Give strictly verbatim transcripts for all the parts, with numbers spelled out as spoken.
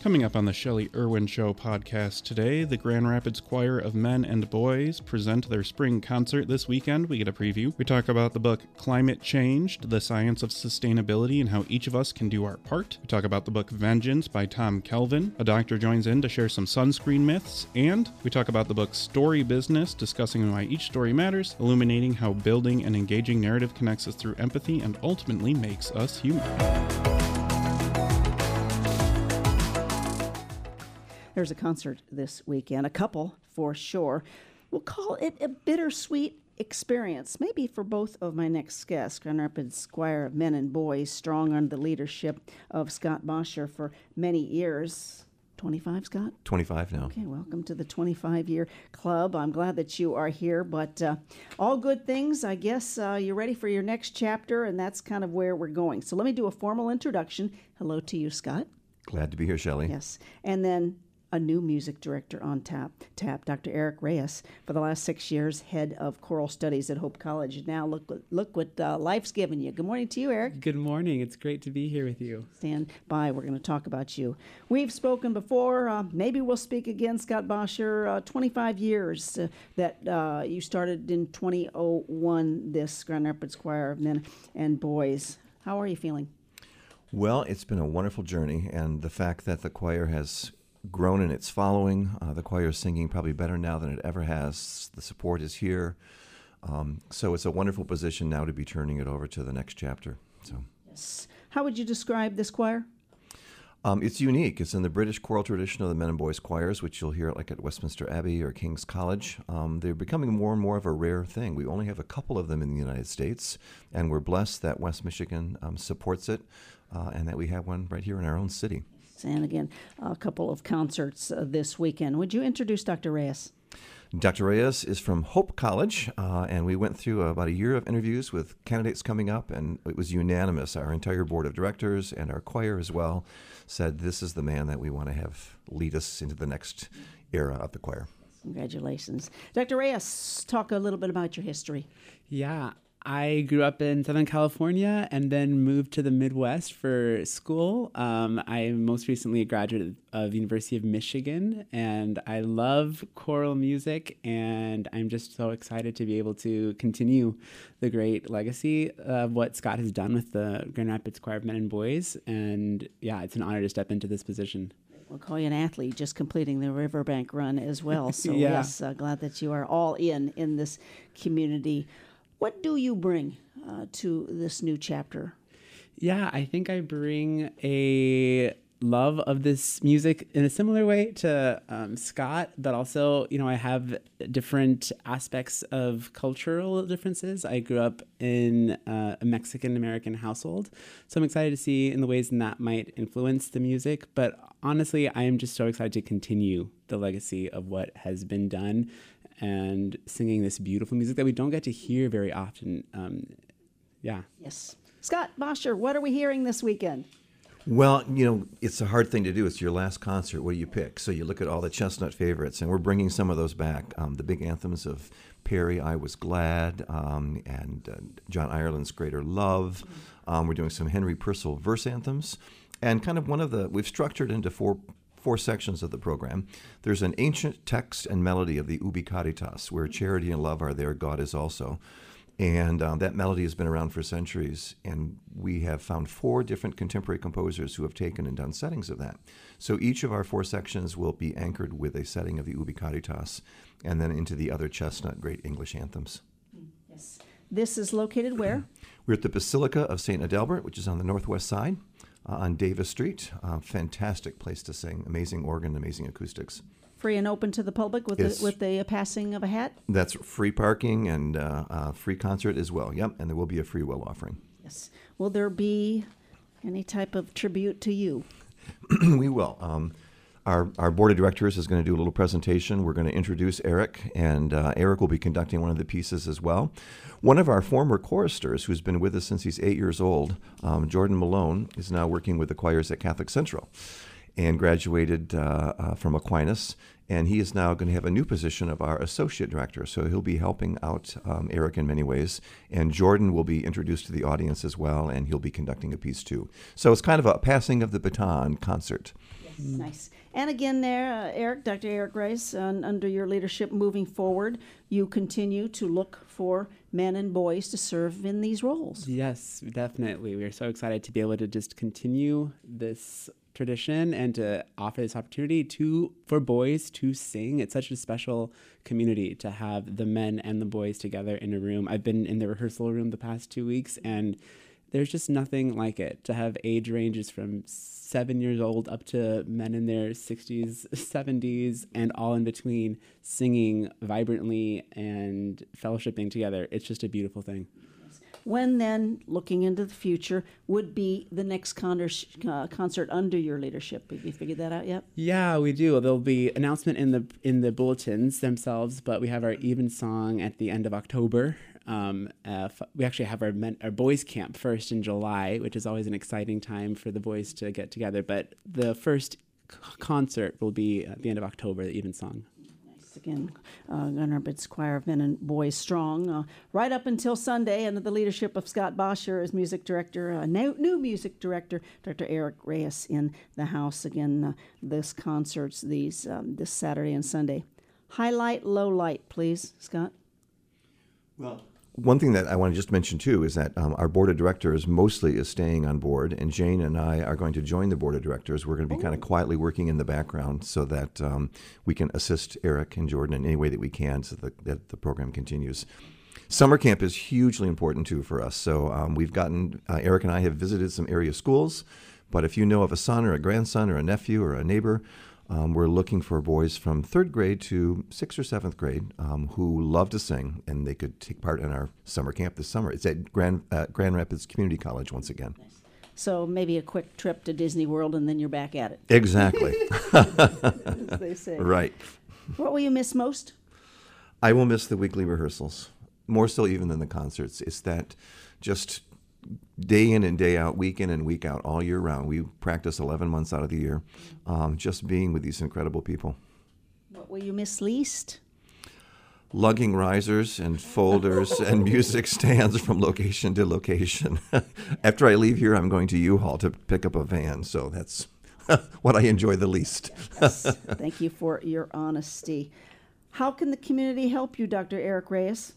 Coming up on the Shelley Irwin Show podcast today, the Grand Rapids Choir of Men and Boys present their spring concert this weekend. We get a preview. We talk about the book Climate Changed, the Science of Sustainability and how each of us can do our part. We talk about the book Vengeance by Tom Kelvin. A doctor joins in to share some sunscreen myths. And we talk about the book Story Business, discussing why each story matters, illuminating how building an engaging narrative connects us through empathy and ultimately makes us human. There's a concert this weekend, a couple for sure. We'll call it a bittersweet experience, maybe for both of my next guests. Grand Rapids Choir of Men and Boys, strong under the leadership of Scott Bosher for many years. twenty-five, Scott? twenty-five now. Okay, welcome to the twenty-five-year club. I'm glad that you are here, but uh, all good things. I guess uh, you're ready for your next chapter, and that's kind of where we're going. So let me do a formal introduction. Hello to you, Scott. Glad to be here, Shelley. Yes, and then a new music director on tap, tap, Doctor Eric Reyes, for the last six years, head of choral studies at Hope College. Now look, look what uh, life's given you. Good morning to you, Eric. Good morning. It's great to be here with you. Stand by. We're going to talk about you. We've spoken before. Uh, maybe we'll speak again, Scott Bosher. Uh, twenty-five years uh, that uh, you started in two thousand one, this Grand Rapids Choir of Men and Boys. How are you feeling? Well, it's been a wonderful journey, and the fact that the choir has grown in its following. Uh, the choir is singing probably better now than it ever has. The support is here. Um, so it's a wonderful position now to be turning it over to the next chapter. So, yes. How would you describe this choir? Um, it's unique. It's in the British choral tradition of the men and boys choirs, which you'll hear like at Westminster Abbey or King's College. Um, they're becoming more and more of a rare thing. We only have a couple of them in the United States, and we're blessed that West Michigan um, supports it uh, and that we have one right here in our own city. And again, a couple of concerts uh, this weekend. Would you introduce Doctor Reyes? Doctor Reyes is from Hope College, uh, and we went through about a year of interviews with candidates coming up, and it was unanimous. Our entire board of directors and our choir as well said this is the man that we want to have lead us into the next era of the choir. Congratulations. Doctor Reyes, talk a little bit about your history. Yeah, I grew up in Southern California and then moved to the Midwest for school. Um, I most recently a graduate of the University of Michigan, and I love choral music, and I'm just so excited to be able to continue the great legacy of what Scott has done with the Grand Rapids Choir of Men and Boys. And yeah, it's an honor to step into this position. We'll call you an athlete, just completing the Riverbank run as well. So yeah. yes, uh, glad that you are all in in this community. What do you bring uh, to this new chapter? Yeah, I think I bring a love of this music in a similar way to um, Scott, but also, you know, I have different aspects of cultural differences. I grew up in uh, a Mexican-American household, so I'm excited to see in the ways in that might influence the music. But honestly, I am just so excited to continue the legacy of what has been done and singing this beautiful music that we don't get to hear very often. Um, yeah. Yes. Scott Bosher, what are we hearing this weekend? Well, you know, it's a hard thing to do. It's your last concert. What do you pick? So you look at all the chestnut favorites, and we're bringing some of those back. Um, the big anthems of Perry, I Was Glad, um, and uh, John Ireland's Greater Love. Um, we're doing some Henry Purcell verse anthems. And kind of one of the, we've structured into four four sections of the program. There's an ancient text and melody of the Ubi Caritas, where charity and love are there, God is also. And um, that melody has been around for centuries, and we have found four different contemporary composers who have taken and done settings of that. So each of our four sections will be anchored with a setting of the Ubi Caritas, and then into the other chestnut great English anthems. Yes. This is located where? We're at the Basilica of Saint Adalbert, which is on the northwest side, uh, on Davis Street. Uh, fantastic place to sing, amazing organ, amazing acoustics. Free and open to the public with Yes. the, with the passing of a hat? That's free parking and uh, uh, free concert as well. Yep, and there will be a free will offering. Yes. Will there be any type of tribute to you? We will. Um, our our board of directors is going to do a little presentation. We're going to introduce Eric, and uh, Eric will be conducting one of the pieces as well. One of our former choristers, who's been with us since he's eight years old, um, Jordan Malone, is now working with the choirs at Catholic Central, and graduated uh, uh, from Aquinas, and he is now going to have a new position of our associate director, so he'll be helping out um, Eric in many ways, and Jordan will be introduced to the audience as well, and he'll be conducting a piece too. So it's kind of a passing of the baton concert. Yes. Nice. And again, there, uh, Eric, Doctor Eric Reyes, uh, under your leadership moving forward, you continue to look for men and boys to serve in these roles. Yes, definitely. We are so excited to be able to just continue this tradition and to offer this opportunity to for boys to sing. It's such a special community to have the men and the boys together in a room. I've been in the rehearsal room the past two weeks, and there's just nothing like it to have age ranges from seven years old up to men in their sixties, seventies, and all in between singing vibrantly and fellowshipping together. It's just a beautiful thing. When then, looking into the future, would be the next con- uh, concert under your leadership? Have you figured that out yet? Yeah, we do. There'll be announcement in the in the bulletins themselves, but we have our Evensong at the end of October. Um, uh, f- we actually have our men- our boys camp first in July, which is always an exciting time for the boys to get together. But the first c- concert will be at the end of October, the Evensong. Again, uh, Grand Rapids Choir of Men and Boys Strong, uh, right up until Sunday, under the leadership of Scott Bosher as music director, uh, new, new music director, Doctor Eric Reyes in the house. Again, uh, this concerts these um, this Saturday and Sunday. Highlight, low light, please, Scott. Well, one thing that I want to just mention, too, is that um, our board of directors mostly is staying on board, and Jane and I are going to join the board of directors. We're going to be oh. kind of quietly working in the background so that um, we can assist Eric and Jordan in any way that we can so that, that the program continues. Summer camp is hugely important, too, for us. So um, we've gotten, uh, Eric and I have visited some area schools, but if you know of a son or a grandson or a nephew or a neighbor, Um, we're looking for boys from third grade to sixth or seventh grade um, who love to sing, and they could take part in our summer camp this summer. It's at Grand, uh, Grand Rapids Community College once again. So maybe a quick trip to Disney World, and then you're back at it. Exactly. As they say. Right. What will you miss most? I will miss the weekly rehearsals, more so even than the concerts. It's that just day in and day out, week in and week out, all year round. We practice eleven months out of the year, um, just being with these incredible people. What will you miss least? Lugging risers and folders and music stands from location to location. After I leave here, I'm going to U-Haul to pick up a van, so that's what I enjoy the least. Yes. Thank you for your honesty. How can the community help you, Doctor Eric Reyes?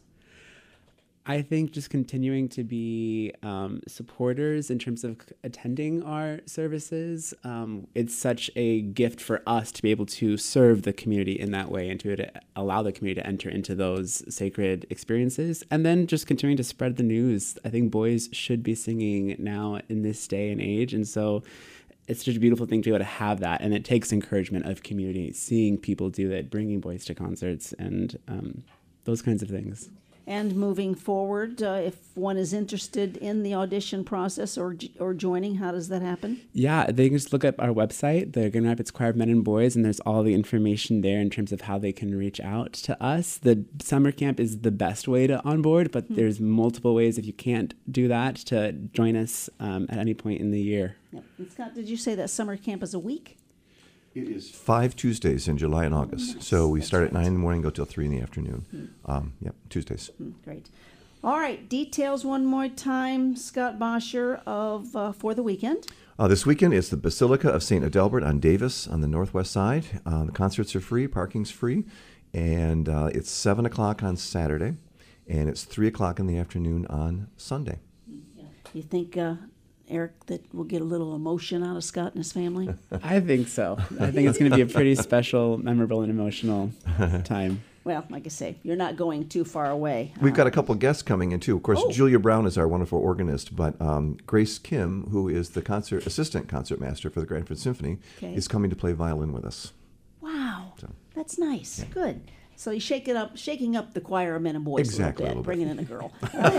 I think just continuing to be um, supporters in terms of attending our services. Um, it's such a gift for us to be able to serve the community in that way and to, to allow the community to enter into those sacred experiences. And then just continuing to spread the news. I think boys should be singing now in this day and age. And so it's such a beautiful thing to be able to have that. And it takes encouragement of community, seeing people do it, bringing boys to concerts and um, those kinds of things. And moving forward, uh, if one is interested in the audition process or or joining, how does that happen? Yeah, they can just look up our website, the Grand Rapids Choir of Men and Boys, and there's all the information there in terms of how they can reach out to us. The summer camp is the best way to onboard, but mm-hmm. there's multiple ways if you can't do that to join us um, at any point in the year. Yep. And Scott, did you say that summer camp is a week? It is five Tuesdays in July and August. Nice. So we start at nine in the morning, go till three in the afternoon. Mm-hmm. Um, yep, Tuesdays. Mm, great. All right, details one more time, Scott Bosher, of uh, for the weekend. Uh, this weekend is the Basilica of Saint Adalbert on Davis on the northwest side. Uh, the concerts are free, parking's free, and uh, it's seven o'clock on Saturday, and it's three o'clock in the afternoon on Sunday. Yeah. You think... Uh, Eric, that will get a little emotion out of Scott and his family? I think so. I think it's going to be a pretty special, memorable, and emotional time. Well, like I say, you're not going too far away. We've got a couple guests coming in, too. Of course, oh. Julia Brown is our wonderful organist, but um, Grace Kim, who is the concert assistant concertmaster for the Grand Rapids Symphony, okay. is coming to play violin with us. Wow. So, that's nice. Yeah. Good. So you shake it up, shaking up the choir of men and boys exactly, a little bit, bringing in a girl.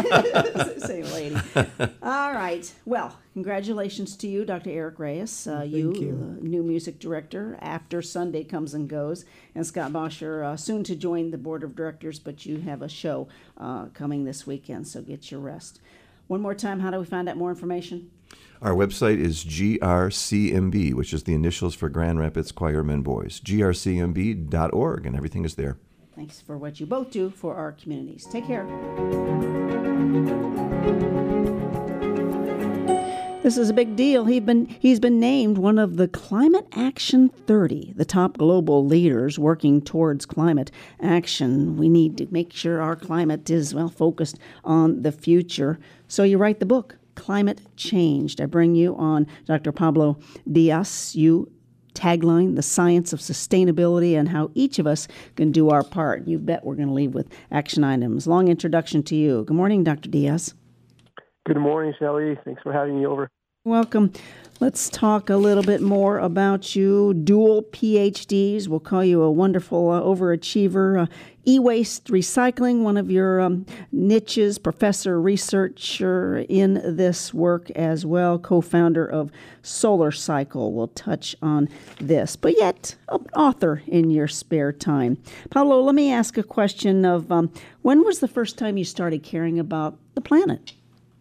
Same lady. All right. Well, congratulations to you, Doctor Eric Reyes. Uh, Thank you, you. Uh, new music director after Sunday comes and goes. And Scott Bosher, uh, soon to join the board of directors, but you have a show uh, coming this weekend, so get your rest. One more time, how do we find out more information? Our website is G R C M B, which is the initials for Grand Rapids Choir Men Boys, G R C M B dot org, and everything is there. Thanks for what you both do for our communities. Take care. This is a big deal. He's been, he's been named one of the Climate Action thirty, the top global leaders working towards climate action. We need to make sure our climate is, well, focused on the future. So you write the book, Climate Changed. I bring you on Doctor Pablo Diaz. You tagline, The Science of Sustainability and How Each of Us Can Do Our Part. You bet we're going to leave with action items. Long introduction to you. Good morning, Doctor Diaz. Good morning, Shelley. Thanks for having me over. Welcome. Let's talk a little bit more about you. Dual P H Ds. We'll call you a wonderful uh, overachiever. Uh, e-waste recycling, one of your um, niches, professor, researcher in this work as well, co-founder of Solar Cycle. We'll touch on this, but yet an author in your spare time. Pablo, let me ask a question of um, when was the first time you started caring about the planet?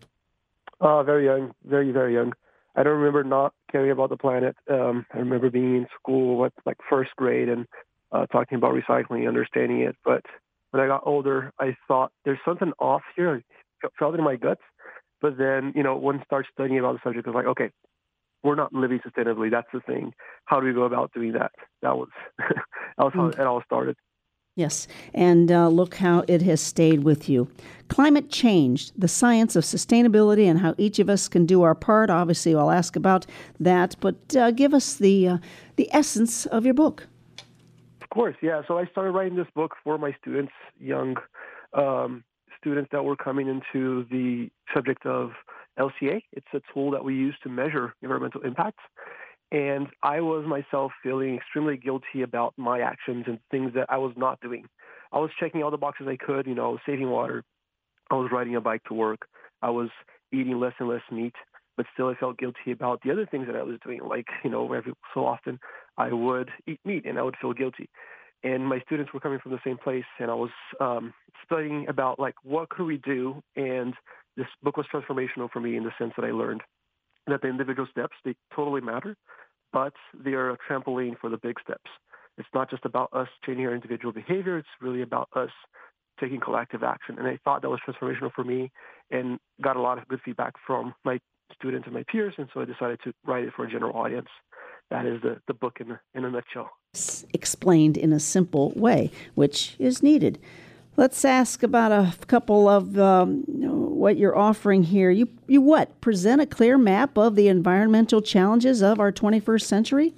Uh, very young, very, very young. I don't remember not caring about the planet. Um, I remember being in school, what, like first grade, and uh, talking about recycling, understanding it. But when I got older, I thought there's something off here. I felt it in my guts. But then, you know, when I started studying about the subject, I was like, okay, we're not living sustainably. That's the thing. How do we go about doing that? That was that was how it all started. Yes, and uh, look how it has stayed with you. Climate Change, the Science of Sustainability and How Each of Us Can Do Our Part. Obviously, I'll ask about that, but uh, give us the uh, the essence of your book. Of course, yeah. So I started writing this book for my students, young um, students that were coming into the subject of L C A. It's a tool that we use to measure environmental impacts. And I was myself feeling extremely guilty about my actions and things that I was not doing. I was checking all the boxes I could, you know, saving water. I was riding a bike to work. I was eating less and less meat, but still I felt guilty about the other things that I was doing. Like, you know, every so often I would eat meat and I would feel guilty. And my students were coming from the same place, and I was um, studying about, like, what could we do? And this book was transformational for me in the sense that I learned that the individual steps, they totally matter, but they are a trampoline for the big steps. It's not just about us changing our individual behavior. It's really about us taking collective action. And I thought that was transformational for me and got a lot of good feedback from my students and my peers. And so I decided to write it for a general audience. That is the, the book in, in a nutshell. Explained in a simple way, which is needed. Let's ask about a couple of um, you know, what you're offering here. You, you what? Present a clear map of the environmental challenges of our twenty-first century?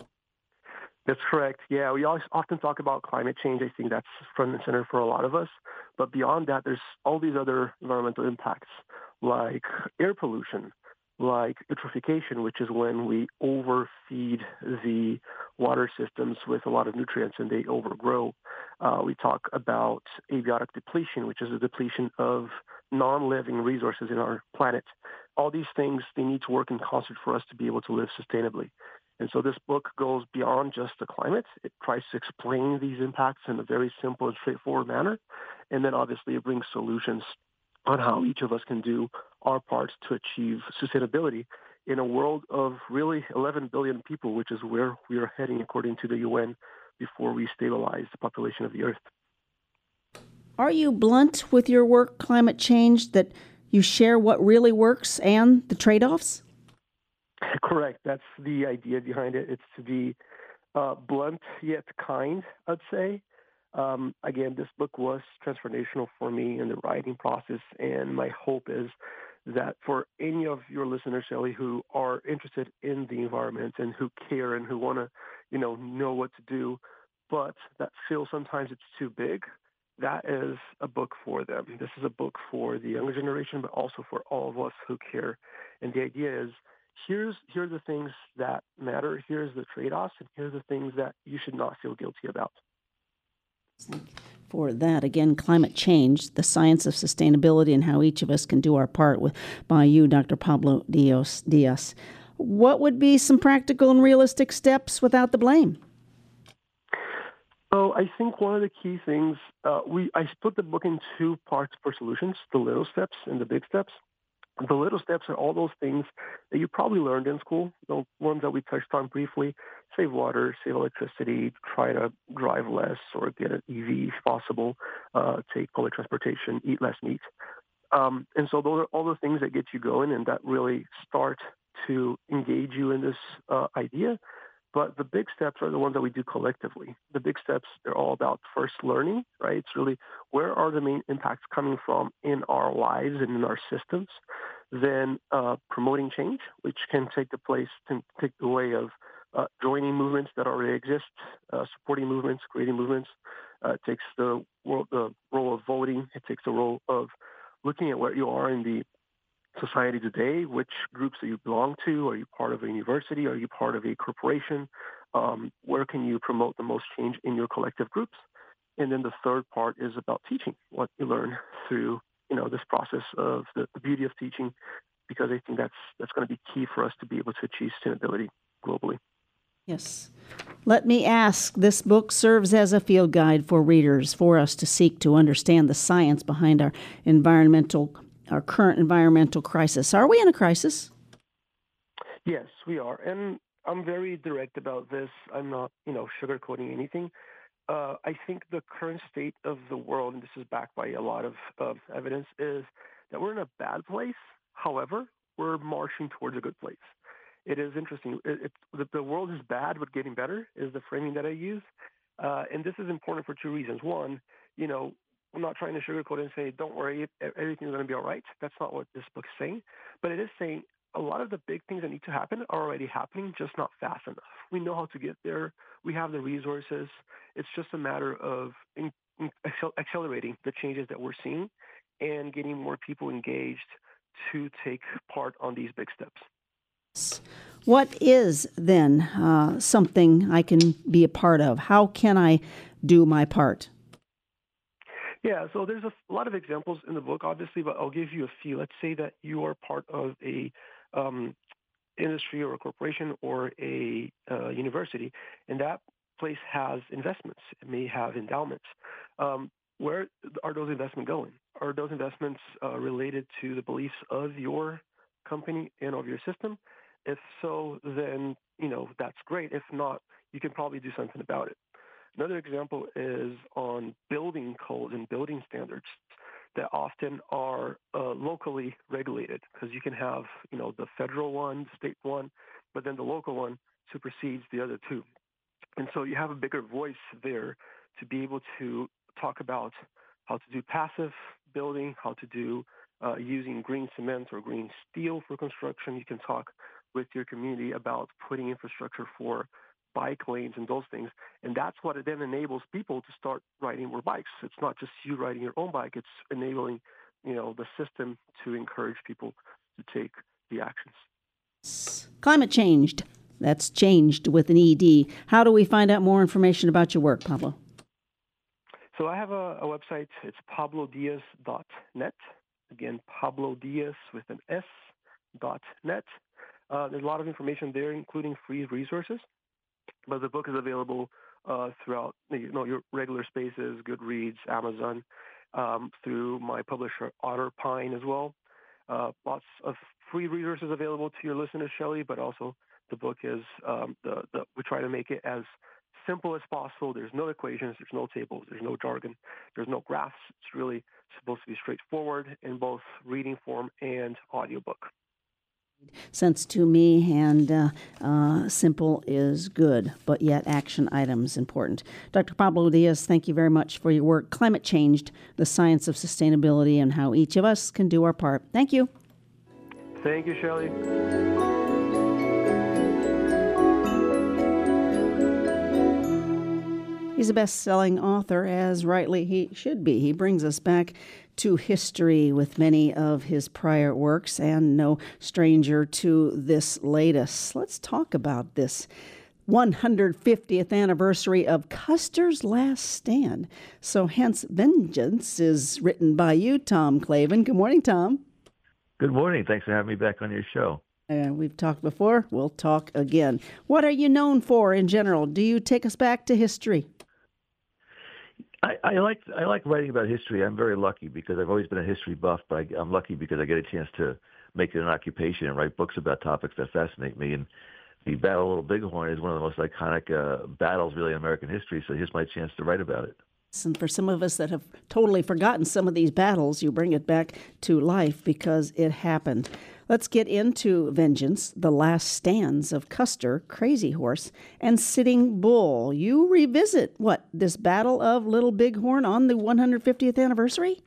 That's correct. Yeah, we always often talk about climate change. I think that's front and center for a lot of us. But beyond that, there's all these other environmental impacts like air pollution, like eutrophication, which is when we overfeed the water systems with a lot of nutrients and they overgrow. Uh, we talk about abiotic depletion, which is a depletion of non-living resources in our planet. All these things, they need to work in concert for us to be able to live sustainably. And so this book goes beyond just the climate. It tries to explain these impacts in a very simple and straightforward manner. And then obviously it brings solutions on how each of us can do our part to achieve sustainability in a world of really eleven billion people, which is where we are heading according to the U N before we stabilize the population of the Earth. Are you blunt with your work, Climate Change, that you share what really works and the trade-offs? Correct. That's the idea behind it. It's to be uh, blunt yet kind, I'd say. Um, again, this book was transformational for me in the writing process, and my hope is that for any of your listeners, Shelley, who are interested in the environment and who care and who want to, you know, know what to do, but that feel sometimes it's too big, that is a book for them. This is a book for the younger generation, but also for all of us who care. And the idea is, here's here are the things that matter, here's the trade-offs, and here's the things that you should not feel guilty about. For that, again, Climate Change, the Science of Sustainability and How Each of Us Can Do Our Part, with by you, Doctor Pablo Diaz. Diaz. What would be some practical and realistic steps without the blame? So I think one of the key things, uh, we I split the book in two parts for solutions, the little steps and the big steps. The little steps are all those things that you probably learned in school, the ones that we touched on briefly: save water, save electricity, try to drive less or get an E V if possible, uh, take public transportation, eat less meat. Um, and so those are all the things that get you going and that really start to engage you in this uh, idea. But the big steps are the ones that we do collectively. The big steps, they're all about first learning, right? It's really where are the main impacts coming from in our lives and in our systems. Then uh, promoting change, which can take the place, can take the way of uh, joining movements that already exist, uh, supporting movements, creating movements. Uh, it takes the, role, the role of voting. It takes the role of looking at where you are in the society today, which groups do you belong to? Are you part of a university? Are you part of a corporation? Um, where can you promote the most change in your collective groups? And then the third part is about teaching, what you learn through, you know, this process of the, the beauty of teaching, because I think that's that's going to be key for us to be able to achieve sustainability globally. Yes. Let me ask, this book serves as a field guide for readers, for us to seek to understand the science behind our environmental our current environmental crisis. Are we in a crisis? Yes, we are. And I'm very direct about this. I'm not, you know, sugarcoating anything. Uh, I think the current state of the world, and this is backed by a lot of uh, evidence, is that we're in a bad place. However, we're marching towards a good place. It is interesting. It, it, the, the world is bad, but getting better is the framing that I use. Uh, and this is important for two reasons. One, you know, I'm not trying to sugarcoat and say, don't worry, everything's going to be all right. That's not what this book is saying. But it is saying a lot of the big things that need to happen are already happening, just not fast enough. We know how to get there. We have the resources. It's just a matter of in, in accelerating the changes that we're seeing and getting more people engaged to take part on these big steps. What is, then, uh, something I can be a part of? How can I do my part? Yeah, so there's a lot of examples in the book, obviously, but I'll give you a few. Let's say that you are part of a um, industry or a corporation or a uh, university, and that place has investments. It may have endowments. Um, where are those investments going? Are those investments uh, related to the beliefs of your company and of your system? If so, then, you know, that's great. If not, you can probably do something about it. Another example is on building codes and building standards that often are uh, locally regulated, because you can have, you know, the federal one, the state one, but then the local one supersedes the other two. And so you have a bigger voice there to be able to talk about how to do passive building, how to do uh, using green cement or green steel for construction. You can talk with your community about putting infrastructure for bike lanes and those things. And that's what it then enables people to start riding more bikes. It's not just you riding your own bike. It's enabling, you know, the system to encourage people to take the actions. Climate changed. That's changed with an E D. How do we find out more information about your work, Pablo? So I have a, a website. It's pablo diaz dot net. Again, Pablo Diaz with an S dot net. Uh, there's a lot of information there, including free resources. But the book is available uh, throughout, you know, your regular spaces, Goodreads, Amazon, um, through my publisher Otter Pine as well. Uh, lots of free resources available to your listeners, Shelley, but also the book is um, the, the we try to make it as simple as possible. There's no equations, there's no tables, there's no jargon, there's no graphs. It's really supposed to be straightforward in both reading form and audiobook. Sense to me, and uh, uh, simple is good, but yet action items important. Doctor Pablo Diaz, thank you very much for your work. Climate Changed, the Science of Sustainability and How Each of Us Can Do Our Part. Thank you. Thank you, Shelley. He's a best-selling author, as rightly he should be. He brings us back to history with many of his prior works, and no stranger to this latest. Let's talk about this one hundred fiftieth anniversary of Custer's Last Stand. So hence Vengeance is written by you, Tom Clavin. Good morning, Tom. Good morning. Thanks for having me back on your show. Uh, we've talked before. We'll talk again. What are you known for in general? Do you take us back to history? I, I like I like writing about history. I'm very lucky because I've always been a history buff, but I, I'm lucky because I get a chance to make it an occupation and write books about topics that fascinate me. And the Battle of Little Bighorn is one of the most iconic uh, battles really in American history, so here's my chance to write about it. And for some of us that have totally forgotten some of these battles, you bring it back to life because it happened. Let's get into Vengeance, the last stands of Custer, Crazy Horse, and Sitting Bull. You revisit, what, this Battle of Little Bighorn on the one hundred fiftieth anniversary?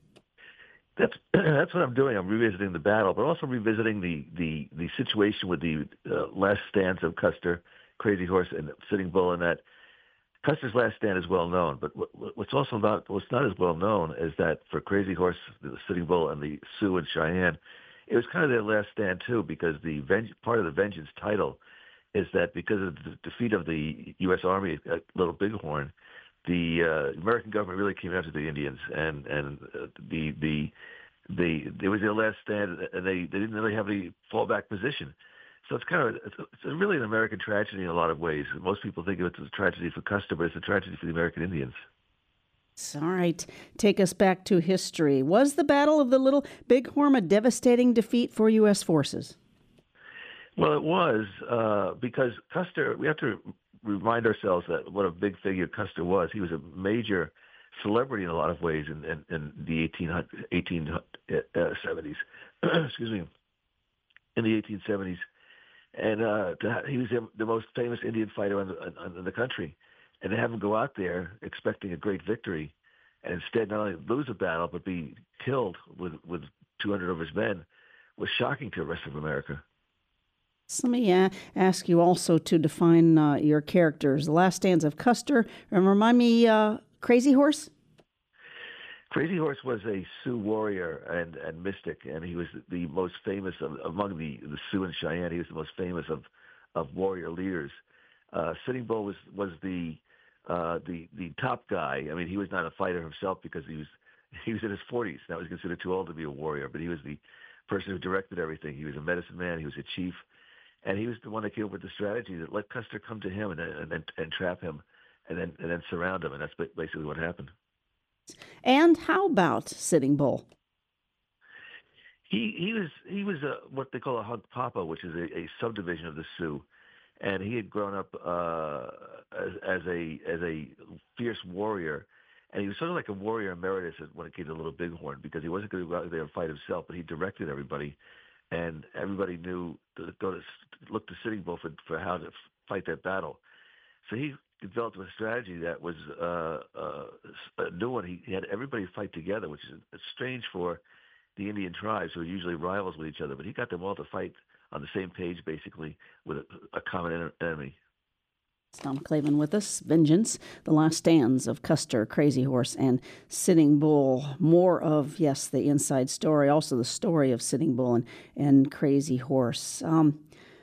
That's that's what I'm doing. I'm revisiting the battle, but also revisiting the the, the situation with the uh, last stands of Custer, Crazy Horse, and Sitting Bull. And that Custer's last stand is well known, but what, what's also not what's not as well known is that for Crazy Horse, the Sitting Bull, and the Sioux and Cheyenne, it was kind of their last stand too, because the Venge- part of the Vengeance title is that because of the defeat of the U S Army at Little Bighorn, the uh, American government really came after the Indians, and and uh, the the the it was their last stand, and they, they didn't really have any fallback position. So it's kind of it's, it's really an American tragedy in a lot of ways. Most people think of it as a tragedy for Custer, but it's a tragedy for the American Indians. All right, take us back to history. Was the Battle of the Little Bighorn a devastating defeat for U S forces? Well, it was uh, because Custer. We have to remind ourselves that what a big figure Custer was. He was a major celebrity in a lot of ways in, in, in the eighteen seventies. Excuse me, in the eighteen seventies, and uh, to, he was the most famous Indian fighter in the, in the country. And to have him go out there expecting a great victory, and instead not only lose a battle but be killed with with two hundred of his men, was shocking to the rest of America. So let me uh, ask you also to define uh, your characters. The last stands of Custer. And remind me, uh, Crazy Horse? Crazy Horse was a Sioux warrior and, and mystic, and he was the most famous of, among the, the Sioux and Cheyenne. He was the most famous of, of warrior leaders. Uh, Sitting Bull was was the uh, the the top guy. I mean, he was not a fighter himself because he was he was in his forties. That was considered too old to be a warrior, but he was the person who directed everything. He was a medicine man. He was a chief. And he was the one that came up with the strategy that let Custer come to him and and, and, and trap him, and then and then surround him, and that's basically what happened. And how about Sitting Bull? He he was he was a, what they call a Hug Papa, which is a, a subdivision of the Sioux, and he had grown up uh, as, as a as a fierce warrior, and he was sort of like a warrior emeritus when it came to Little Bighorn, because he wasn't going to go out there and fight himself, but he directed everybody. And everybody knew to go to look to Sitting Bull for, for how to fight that battle. So he developed a strategy that was uh, uh, a new one. He, he had everybody fight together, which is strange for the Indian tribes who are usually rivals with each other. But he got them all to fight on the same page, basically, with a, a common enemy. Tom Clavin with us. Vengeance, the last stands of Custer, Crazy Horse, and Sitting Bull. More of, yes, the inside story, also the story of Sitting Bull and, and Crazy Horse. Um,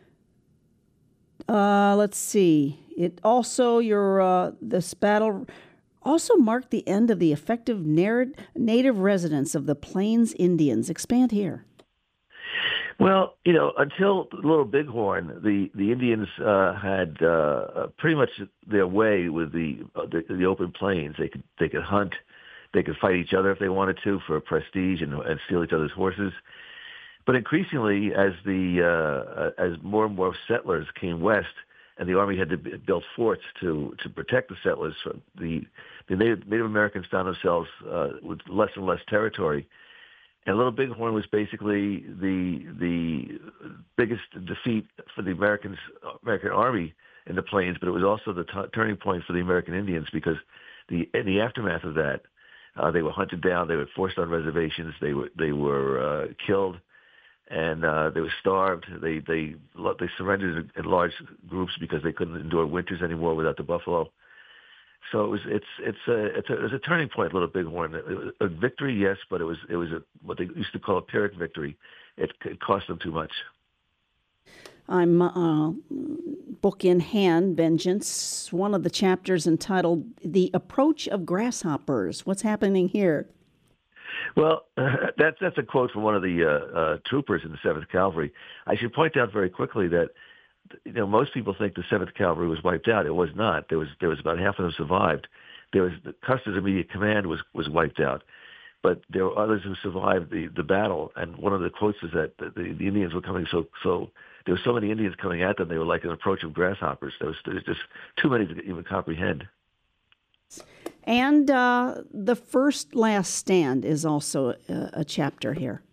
uh, let's see. It also, your uh, this battle also marked the end of the effective native residence of the Plains Indians. Expand here. Well, you know, until Little Bighorn, the the Indians uh, had uh, pretty much their way with the, uh, the the open plains. They could they could hunt, they could fight each other if they wanted to for prestige and, and steal each other's horses. But increasingly, as the uh, as more and more settlers came west, and the army had to build forts to to protect the settlers, from the the Native, Native Americans found themselves uh, with less and less territory. And Little Bighorn was basically the the biggest defeat for the Americans, American Army in the plains, but it was also the t- turning point for the American Indians, because the in the aftermath of that, uh, they were hunted down, they were forced on reservations, they were they were uh, killed, and uh, they were starved. They they they surrendered in large groups because they couldn't endure winters anymore without the buffalo. So it was it's it's a it's a, it was a turning point, Little Bighorn. It was a victory, yes, but it was it was a, what they used to call a Pyrrhic victory. It, it cost them too much. I'm uh, book in hand, Vengeance. One of the chapters entitled "The Approach of Grasshoppers." What's happening here? Well, uh, that's that's a quote from one of the uh, uh, troopers in the Seventh Cavalry. I should point out very quickly that, you know, most people think the Seventh Cavalry was wiped out. It was not. There was there was about half of them survived. There was Custer's immediate command was, was wiped out, but there were others who survived the, the battle. And one of the quotes is that the, the Indians were coming so so there were so many Indians coming at them, they were like an approach of grasshoppers. There was, there was just too many to even comprehend. And uh, The First Last Stand is also a, a chapter here.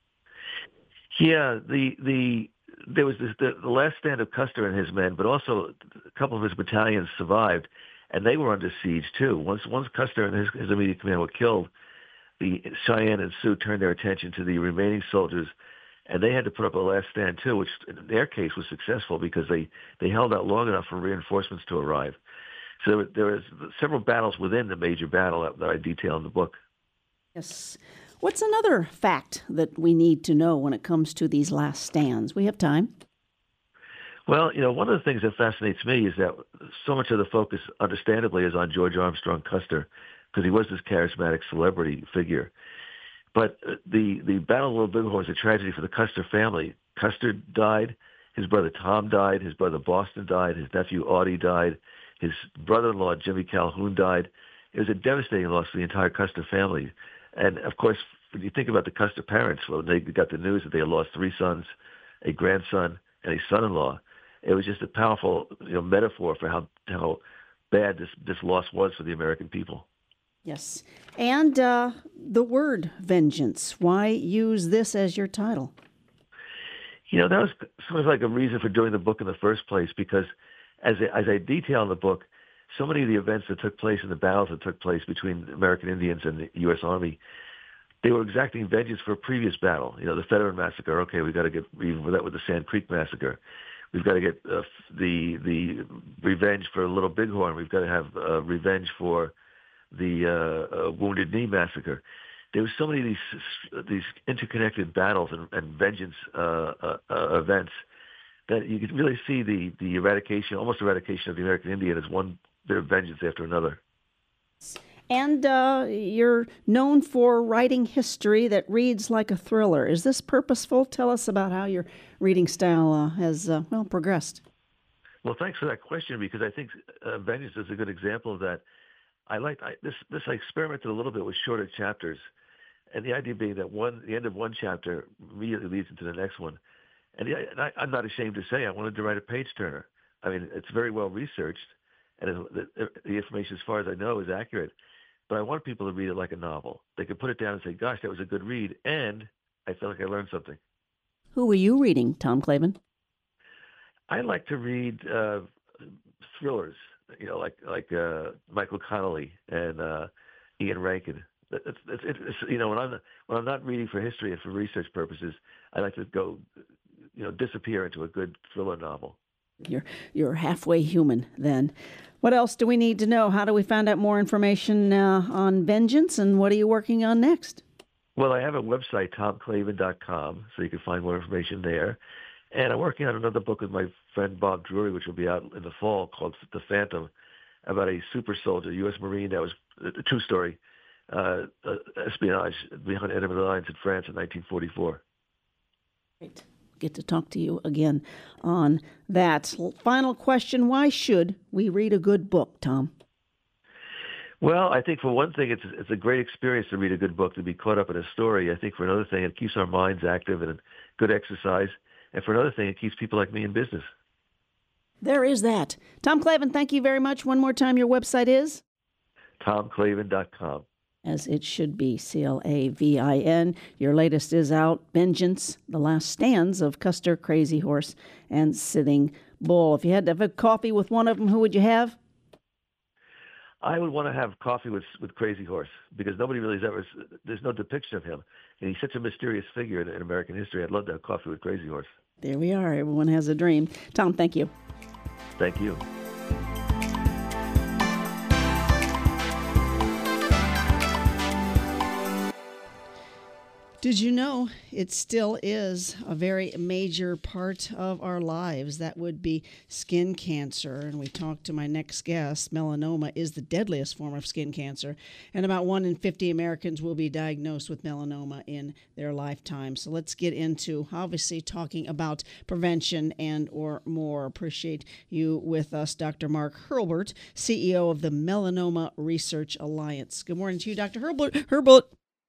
Yeah, the the there was this, the, the last stand of Custer and his men, but also a couple of his battalions survived, and they were under siege too. Once once Custer and his, his immediate command were killed, the Cheyenne and Sioux turned their attention to the remaining soldiers, and they had to put up a last stand too, which in their case was successful because they, they held out long enough for reinforcements to arrive. So there, there was several battles within the major battle that, that I detail in the book. Yes. What's another fact that we need to know when it comes to these last stands? We have time. Well, you know, one of the things that fascinates me is that so much of the focus, understandably, is on George Armstrong Custer because he was this charismatic celebrity figure. But the, the Battle of Little Bighorn is a tragedy for the Custer family. Custer died. His brother Tom died. His brother Boston died. His nephew Audie died. His brother-in-law Jimmy Calhoun died. It was a devastating loss for the entire Custer family. And, of course, when you think about the Custer parents, when they got the news that they had lost three sons, a grandson, and a son-in-law, it was just a powerful, you know, metaphor for how how bad this, this loss was for the American people. Yes. And uh, the word vengeance. Why use this as your title? You know, that was sort of like a reason for doing the book in the first place, because as I, as I detail in the book, so many of the events that took place and the battles that took place between American Indians and the U S Army, they were exacting vengeance for a previous battle. You know, the Fetterman Massacre, okay, we've got to get even with that with the Sand Creek Massacre. We've got to get uh, the the revenge for Little Bighorn. We've got to have uh, revenge for the uh, uh, Wounded Knee Massacre. There were so many of these these interconnected battles and, and vengeance uh, uh, uh, events that you could really see the, the eradication, almost eradication of the American Indian as one bit of vengeance after another. And uh, you're known for writing history that reads like a thriller. Is this purposeful? Tell us about how your reading style uh, has, uh, well, progressed. Well, thanks for that question, because I think uh, vengeance is a good example of that. I like I, this. This I experimented a little bit with shorter chapters, and the idea being that one, the end of one chapter immediately leads into the next one. And, the, and I, I'm not ashamed to say I wanted to write a page turner. I mean, it's very well researched, and it, the, the information, as far as I know, is accurate. But I want people to read it like a novel. They can put it down and say, "Gosh, that was a good read," and I felt like I learned something. Who were you reading, Tom Clavin? I like to read uh, thrillers. You know, like like uh, Michael Connelly and uh, Ian Rankin. It's, it's, it's, you know, when I'm when I'm not reading for history and for research purposes, I like to go, you know, disappear into a good thriller novel. You're you're halfway human then. What else do we need to know? How do we find out more information uh, on vengeance, and what are you working on next? Well, I have a website, tom clavin dot com, so you can find more information there. And I'm working on another book with my friend Bob Drury, which will be out in the fall, called The Phantom, about a super soldier, U S Marine, that was a true story, uh, uh, espionage behind enemy lines in France in nineteen forty-four. Great. Get to talk to you again on that. Final question, why should we read a good book, Tom? Well, I think for one thing, it's it's a great experience to read a good book, to be caught up in a story. I think for another thing, it keeps our minds active and a good exercise. And for another thing, it keeps people like me in business. There is that. Tom Clavin, thank you very much. One more time, your website is? tom clavin dot com. As it should be, C L A V I N. Your latest is out, Vengeance, The Last Stands of Custer, Crazy Horse, and Sitting Bull. If you had to have a coffee with one of them, who would you have? I would want to have coffee with with Crazy Horse, because nobody really has ever, there's no depiction of him. And he's such a mysterious figure in, in American history. I'd love to have coffee with Crazy Horse. There we are. Everyone has a dream. Tom, thank you. Thank you. Did you know it still is a very major part of our lives? That would be skin cancer. And we talked to my next guest. Melanoma is the deadliest form of skin cancer. And about one in fifty Americans will be diagnosed with melanoma in their lifetime. So let's get into, obviously, talking about prevention and or more. Appreciate you with us, Doctor Mark Hurlburt, C E O of the Melanoma Research Alliance. Good morning to you, Doctor Hurlburt. Hurlburt.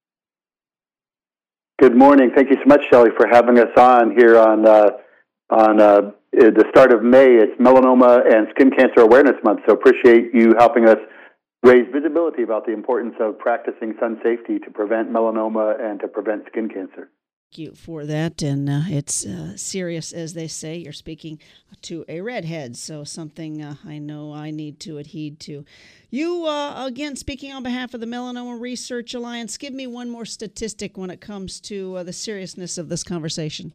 Good morning. Thank you so much, Shelley, for having us on here on uh, on uh, the start of May. It's Melanoma and Skin Cancer Awareness Month, so appreciate you helping us raise visibility about the importance of practicing sun safety to prevent melanoma and to prevent skin cancer. Thank you for that, and uh, it's uh, serious, as they say. You're speaking to a redhead, so something uh, I know I need to adhere to. You, uh, again, speaking on behalf of the Melanoma Research Alliance, give me one more statistic when it comes to uh, the seriousness of this conversation.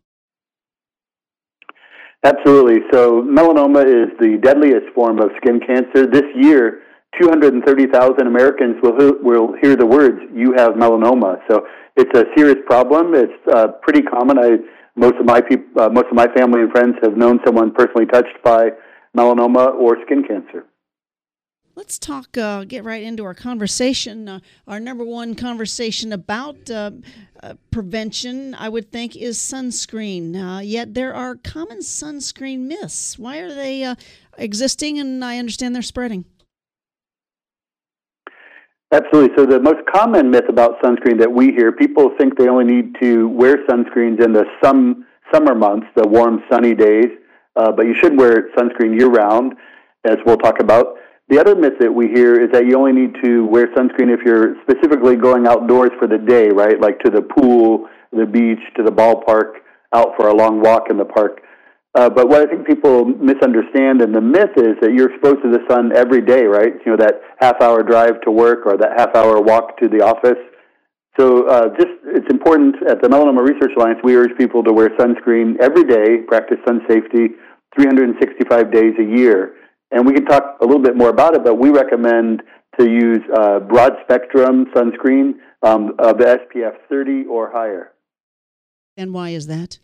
Absolutely. So melanoma is the deadliest form of skin cancer. This year, two hundred thirty thousand Americans will will hear the words, "You have melanoma." So it's a serious problem. It's uh, pretty common. I most of my peop, uh, most of my family and friends have known someone personally touched by melanoma or skin cancer. Let's talk, uh, get right into our conversation. Uh, our number one conversation about uh, uh, prevention, I would think, is sunscreen. Uh, yet there are common sunscreen myths. Why are they uh, existing? And I understand they're spreading. Absolutely. So the most common myth about sunscreen that we hear, people think they only need to wear sunscreens in the some, summer months, the warm, sunny days, uh, but you should wear sunscreen year-round, as we'll talk about. The other myth that we hear is that you only need to wear sunscreen if you're specifically going outdoors for the day, right, like to the pool, the beach, to the ballpark, out for a long walk in the park. Uh, but what I think people misunderstand, and the myth is that you're exposed to the sun every day, right? You know, that half-hour drive to work or that half-hour walk to the office. So uh, just it's important at the Melanoma Research Alliance, we urge people to wear sunscreen every day, practice sun safety three hundred sixty-five days a year. And we can talk a little bit more about it, but we recommend to use uh, broad-spectrum sunscreen um, of the S P F thirty or higher. And why is that?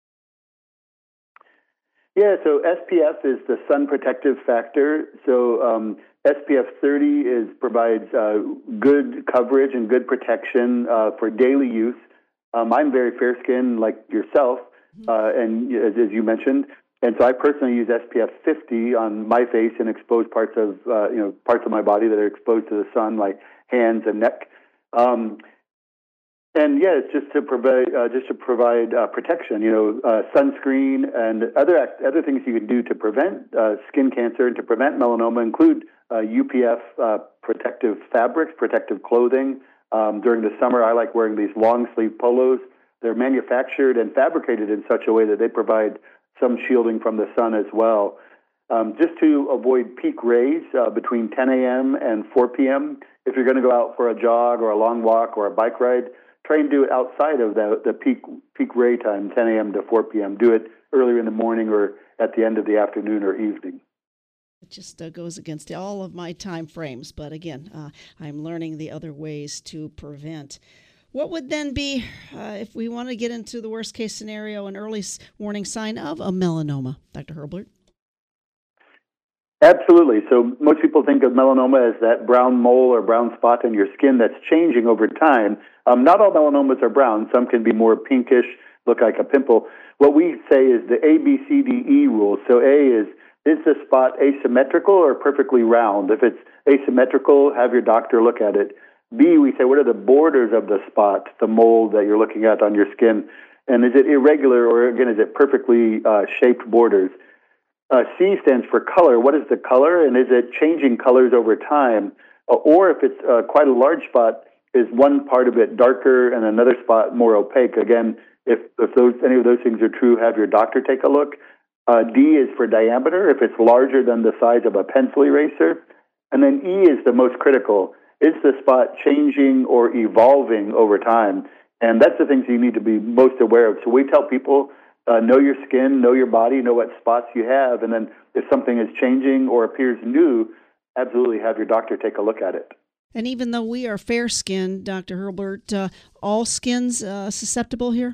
Yeah, so S P F is the sun protective factor. So um, S P F thirty is provides uh, good coverage and good protection uh, for daily use. Um, I'm very fair-skinned, like yourself, uh, and as, as you mentioned, and so I personally use S P F fifty on my face and exposed parts of uh, you know parts of my body that are exposed to the sun, like hands and neck. Um, And yeah, it's just to provide uh, just to provide uh, protection. You know, uh, sunscreen and other act- other things you can do to prevent uh, skin cancer and to prevent melanoma include uh, U P F uh, protective fabrics, protective clothing. Um, during the summer, I like wearing these long sleeve polos. They're manufactured and fabricated in such a way that they provide some shielding from the sun as well. Um, just to avoid peak rays uh, between ten a.m. and four p.m. If you're going to go out for a jog or a long walk or a bike ride, try and do it outside of the, the peak peak ray time, ten a.m. to four p.m. Do it earlier in the morning or at the end of the afternoon or evening. It just uh, goes against all of my time frames. But again, uh, I'm learning the other ways to prevent. What would then be, uh, if we want to get into the worst case scenario, an early warning sign of a melanoma, Doctor Hurlburt? Absolutely. So most people think of melanoma as that brown mole or brown spot in your skin that's changing over time. Um, not all melanomas are brown. Some can be more pinkish, look like a pimple. What we say is the A B C D E rule. So A is, is the spot asymmetrical or perfectly round? If it's asymmetrical, have your doctor look at it. B, we say, what are the borders of the spot, the mole that you're looking at on your skin? And is it irregular or, again, is it perfectly uh, shaped borders? Uh, C stands for color. What is the color, and is it changing colors over time? Uh, or if it's uh, quite a large spot, is one part of it darker and another spot more opaque? Again, if, if those any of those things are true, have your doctor take a look. Uh, D is for diameter, if it's larger than the size of a pencil eraser. And then E is the most critical. Is the spot changing or evolving over time? And that's the things you need to be most aware of. So we tell people, Uh, know your skin, know your body, know what spots you have, and then if something is changing or appears new, absolutely have your doctor take a look at it. And even though we are fair-skinned, Doctor Hurlburt, uh, all skins uh, susceptible here?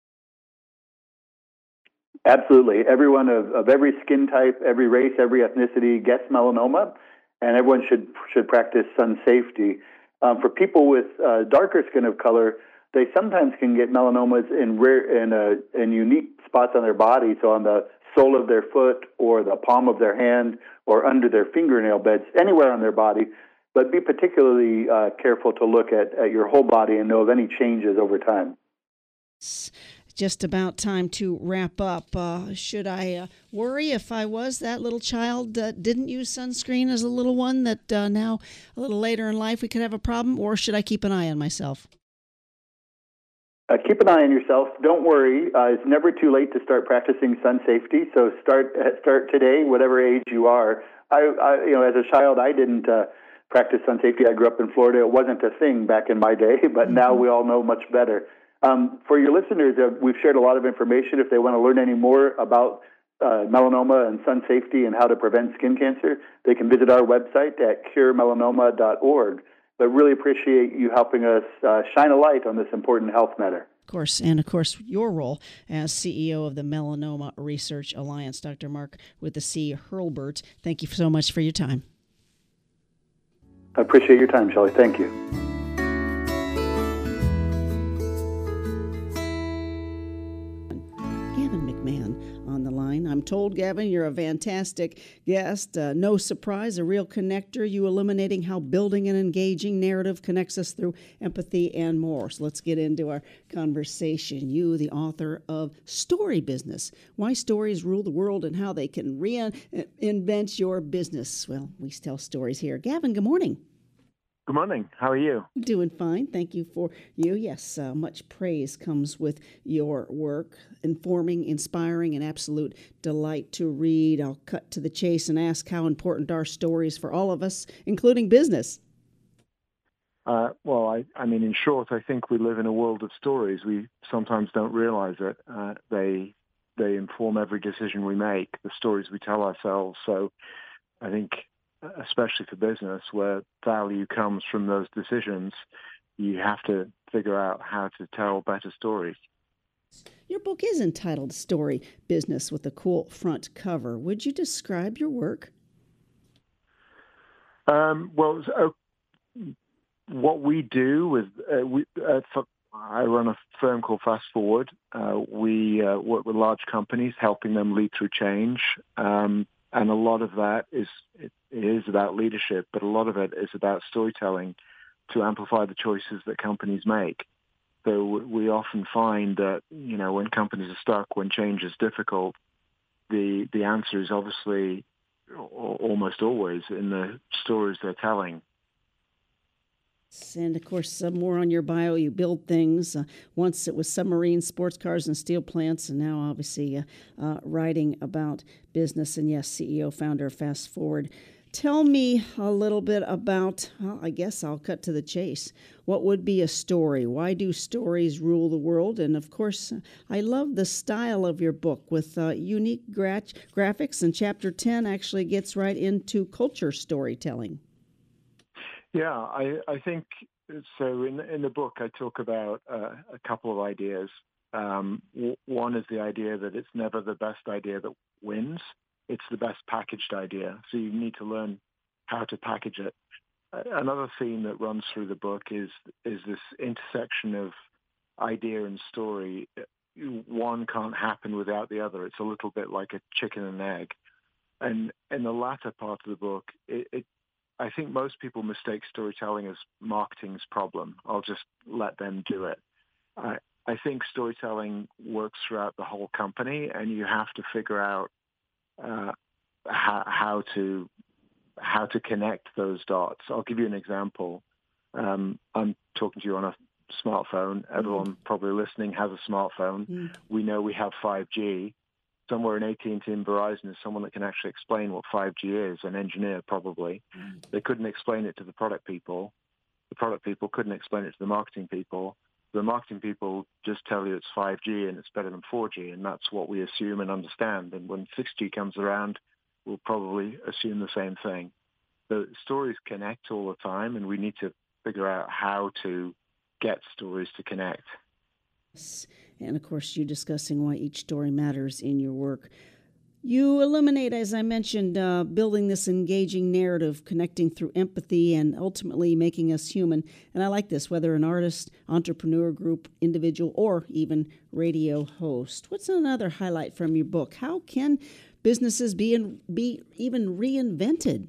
Absolutely. Everyone of, of every skin type, every race, every ethnicity gets melanoma, and everyone should should practice sun safety. Um, for people with uh, darker skin of color, they sometimes can get melanomas in rare in, uh, in unique spots on their body, so on the sole of their foot or the palm of their hand or under their fingernail beds, anywhere on their body. But be particularly uh, careful to look at, at your whole body and know of any changes over time. just about time to wrap up. Uh, should I uh, worry if I was that little child that didn't use sunscreen as a little one, that uh, now a little later in life we could have a problem, or should I keep an eye on myself? Uh, keep an eye on yourself. Don't worry. Uh, it's never too late to start practicing sun safety. So start start today, whatever age you are. I, I you know, as a child, I didn't uh, practice sun safety. I grew up in Florida. It wasn't a thing back in my day, but mm-hmm. now we all know much better. Um, for your listeners, uh, we've shared a lot of information. If they want to learn any more about uh, melanoma and sun safety and how to prevent skin cancer, they can visit our website at cure melanoma dot org. But really appreciate you helping us uh, shine a light on this important health matter. Of course, and of course, your role as C E O of the Melanoma Research Alliance. Doctor Mark with the C. Hurlburt, thank you so much for your time. I appreciate your time, Shelley. Thank you. Gavin McMahon on the line. I'm told, Gavin, you're a fantastic guest. Uh, no surprise, a real connector. You illuminating how building an engaging narrative connects us through empathy and more. So let's get into our conversation. You, the author of Story Business, Why Stories Rule the World and How They Can Reinvent Your Business. Well, we tell stories here. Gavin, good morning. Good morning. How are you? Doing fine. Thank you for you. Yes, uh, much praise comes with your work. Informing, inspiring, and absolute delight to read. I'll cut to the chase and ask how important are stories for all of us, including business? Uh, well, I, I mean, in short, I think we live in a world of stories. We sometimes don't realize it. Uh, they they inform every decision we make, the stories we tell ourselves. So I think, especially for business, where value comes from those decisions, you have to figure out how to tell better stories. Your book is entitled Story Business with a cool front cover. Would you describe your work? Um, well, so what we do with, uh, we, uh, I run a firm called Fast Forward. Uh, we uh, work with large companies, helping them lead through change. Um, And a lot of that is it is about leadership, but a lot of it is about storytelling to amplify the choices that companies make. So we often find that, you know, when companies are stuck, when change is difficult, the the answer is obviously almost always in the stories they're telling. And, of course, some more on your bio. You build things. Uh, once it was submarines, sports cars, and steel plants, and now, obviously, uh, uh, writing about business. And, yes, C E O, founder of Fast Forward. Tell me a little bit about, well, I guess I'll cut to the chase. What would be a story? Why do stories rule the world? And, of course, I love the style of your book with uh, unique gra- graphics. And Chapter ten actually gets right into culture storytelling. Yeah, I, I think so. In in the book, I talk about uh, a couple of ideas. Um, w- one is the idea that it's never the best idea that wins; it's the best packaged idea. So you need to learn how to package it. Uh, another theme that runs through the book is is this intersection of idea and story. One can't happen without the other. It's a little bit like a chicken and egg. And in the latter part of the book, it, it I think most people mistake storytelling as marketing's problem. I'll just let them do it. I, I think storytelling works throughout the whole company, and you have to figure out uh, how, how to how to connect those dots. I'll give you an example. Um, I'm talking to you on a smartphone. Everyone mm. probably listening has a smartphone. Mm. We know we have five G. Somewhere in A T and T and Verizon is someone that can actually explain what five G is, an engineer probably. Mm. They couldn't explain it to the product people. The product people couldn't explain it to the marketing people. The marketing people just tell you it's five G and it's better than four G, and that's what we assume and understand. And when six G comes around, we'll probably assume the same thing. The stories connect all the time, and we need to figure out how to get stories to connect. And, of course, you discussing why each story matters in your work. You illuminate, as I mentioned, uh, building this engaging narrative, connecting through empathy and ultimately making us human. And I like this, whether an artist, entrepreneur, group, individual, or even radio host. What's another highlight from your book? How can businesses be, in, be even reinvented?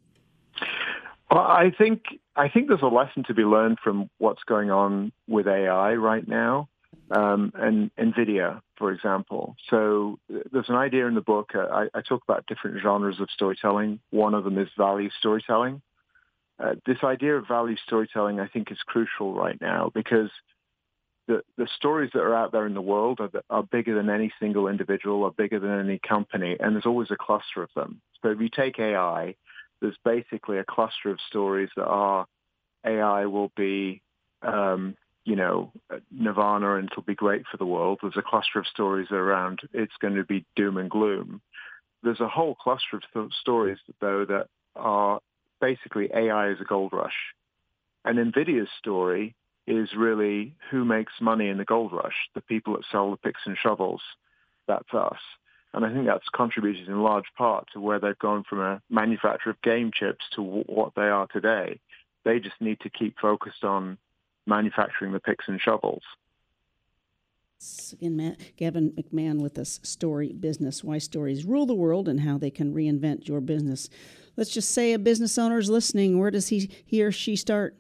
Well, I think I think there's a lesson to be learned from what's going on with A I right now. um, and NVIDIA, for example. So there's an idea in the book. Uh, I, I talk about different genres of storytelling. One of them is value storytelling. Uh, this idea of value storytelling, I think, is crucial right now because the, the stories that are out there in the world are, are bigger than any single individual, are bigger than any company, and there's always a cluster of them. So if you take A I, there's basically a cluster of stories that are A I will be, um, you know, nirvana and it'll be great for the world. There's a cluster of stories around it's going to be doom and gloom. There's a whole cluster of th- stories, though, that are basically A I is a gold rush. And NVIDIA's story is really who makes money in the gold rush, the people that sell the picks and shovels. That's us. And I think that's contributed in large part to where they've gone from a manufacturer of game chips to w- what they are today. They just need to keep focused on manufacturing the picks and shovels. Again, Matt, Gavin McMahon with us, Story Business, Why Stories Rule the World and How They Can Reinvent Your Business. Let's just say a business owner is listening. Where does he, he or she start?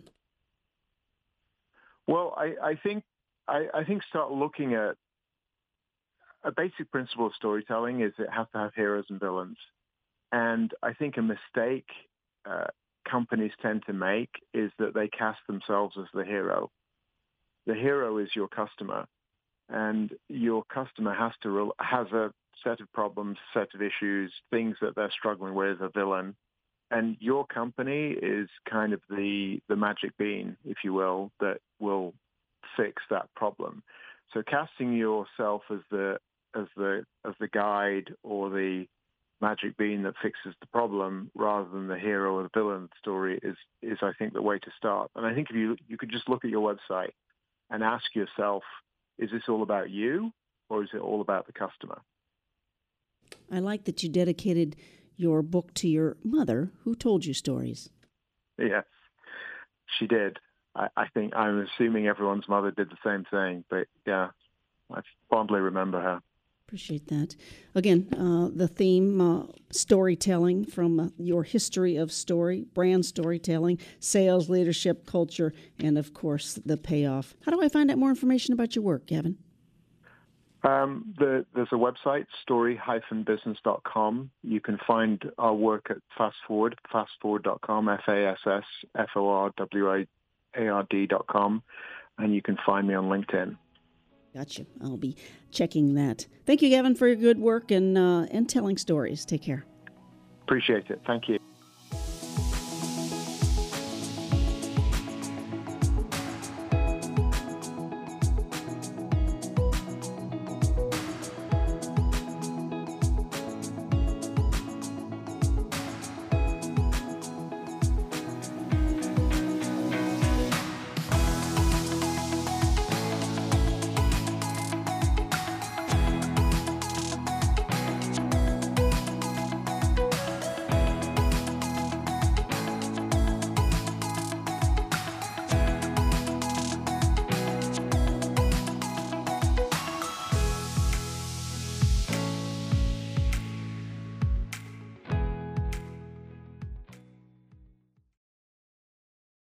Well, I, I think I, I think start looking at a basic principle of storytelling is it has to have heroes and villains. And I think a mistake uh, companies tend to make is that they cast themselves as the hero. The hero is your customer, and your customer has to re- has a set of problems, set of issues, things that they're struggling with, a villain. And your company is kind of the, the magic bean, if you will, that will fix that problem. So casting yourself as the as the as the guide or the magic bean that fixes the problem rather than the hero or the villain story is, is I think, the way to start. And I think if you you could just look at your website and ask yourself, is this all about you or is it all about the customer? I like that you dedicated your book to your mother, who told you stories. Yes, she did. I, I think I'm assuming everyone's mother did the same thing, but yeah, I fondly remember her. Appreciate that. Again, uh, the theme, uh, storytelling from uh, your history of story, brand storytelling, sales, leadership, culture, and, of course, the payoff. How do I find out more information about your work, Gavin? Um, the, there's a website, story dash business dot com. You can find our work at Fast Forward, fast forward dot com, F A S S F O R W A R D dot com, and you can find me on LinkedIn. Gotcha. I'll be checking that. Thank you, Gavin, for your good work and uh, and telling stories. Take care. Appreciate it. Thank you.